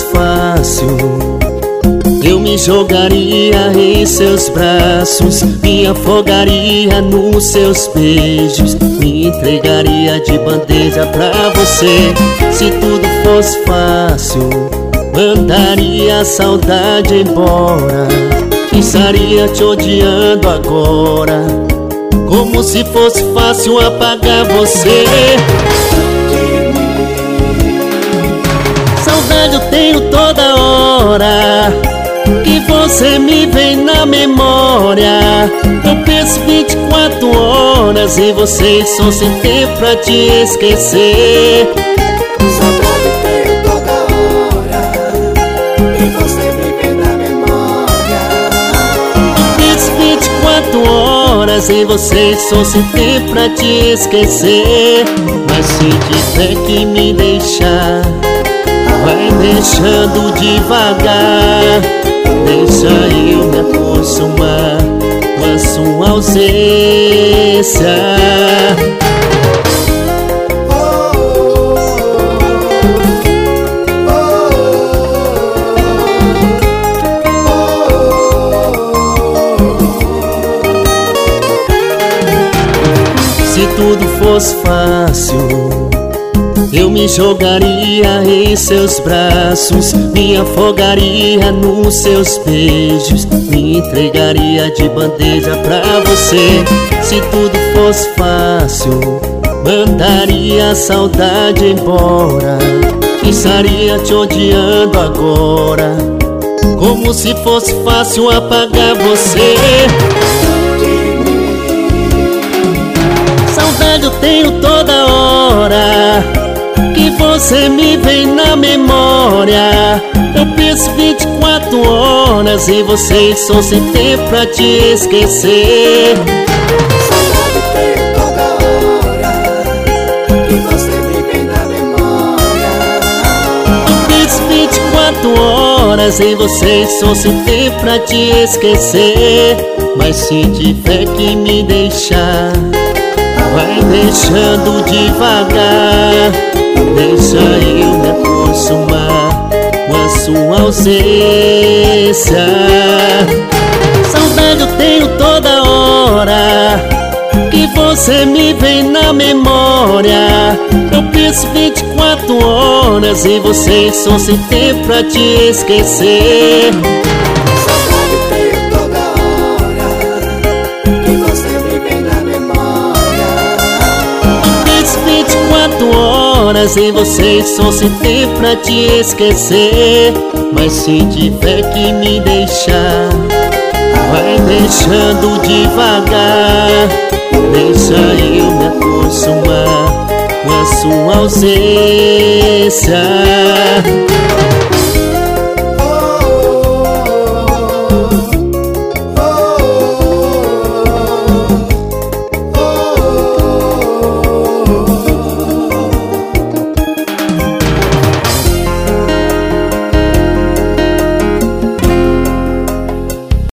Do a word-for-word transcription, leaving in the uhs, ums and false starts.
fácil, eu me jogaria em seus braços, me afogaria nos seus beijos, me entregaria de bandeja pra você. Se tudo fosse fácil, mandaria a saudade embora, estaria te odiando agora, como se fosse fácil apagar você. Saudade eu tenho toda hora, que você me vem na memória. Eu penso vinte e quatro horas em você, só sem tempo pra te esquecer. Saudade eu tenho toda hora, que você me vem na memória. Eu penso vinte e quatro horas em você, só sem tempo pra te esquecer. Mas se tiver que me deixar, vai deixando devagar, deixa eu me acostumar com a sua ausência. Se tudo fosse fácil, eu me jogaria em seus braços, me afogaria nos seus beijos, me entregaria de bandeja pra você. Se tudo fosse fácil, mandaria a saudade embora, estaria te odiando agora, como se fosse fácil apagar você. Saudade eu tenho toda hora, que você me vem na memória. Eu penso vinte e quatro horas em você, só sem tempo pra te esquecer. Saudade eu tenho toda hora, que você me vem na memória. Eu penso vinte e quatro horas em você, só sem tempo pra te esquecer. Mas se tiver que me deixar, vai deixando devagar, deixa eu me acostumar com a sua ausência. Saudade eu tenho toda hora, que você me vem na memória. Eu penso vinte e quatro horas em você, só sem tempo pra te esquecer. Saudade eu tenho toda hora, que você me vem na memória. vinte e quatro horas em você, só sem tempo pra te esquecer. Mas se tiver que me deixar, vai deixando devagar, deixa eu me acostumar com a sua ausência.